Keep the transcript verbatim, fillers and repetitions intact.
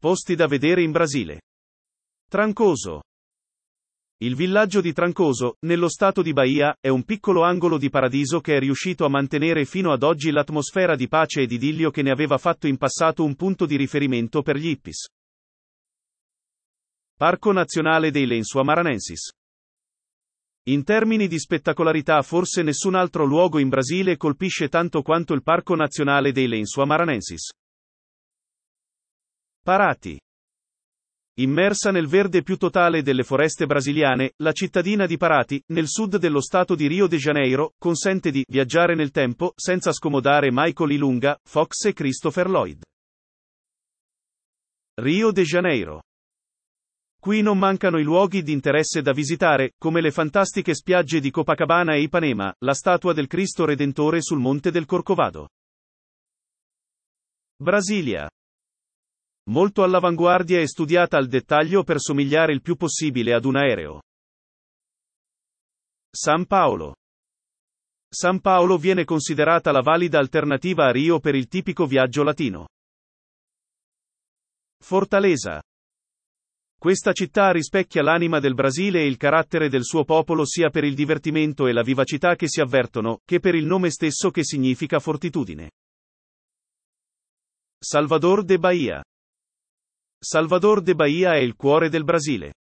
Posti da vedere in Brasile. Trancoso. Il villaggio di Trancoso, nello stato di Bahia, è un piccolo angolo di paradiso che è riuscito a mantenere fino ad oggi l'atmosfera di pace ed idillio che ne aveva fatto in passato un punto di riferimento per gli hippies. Parco Nazionale dei Lençóis Maranhenses. In termini di spettacolarità forse nessun altro luogo in Brasile colpisce tanto quanto il Parco Nazionale dei Lençóis Maranhenses. Parati. Immersa nel verde più totale delle foreste brasiliane, la cittadina di Parati, nel sud dello stato di Rio de Janeiro, consente di viaggiare nel tempo, senza scomodare Michael Ilunga, Fox e Christopher Lloyd. Rio de Janeiro. Qui non mancano i luoghi di interesse da visitare, come le fantastiche spiagge di Copacabana e Ipanema, la statua del Cristo Redentore sul Monte del Corcovado. Brasilia. Molto all'avanguardia e studiata al dettaglio per somigliare il più possibile ad un aereo. San Paolo. San Paolo viene considerata la valida alternativa a Rio per il tipico viaggio latino. Fortaleza. Questa città rispecchia l'anima del Brasile e il carattere del suo popolo sia per il divertimento e la vivacità che si avvertono, che per il nome stesso che significa fortitudine. Salvador de Bahia. Salvador de Bahia è il cuore del Brasile.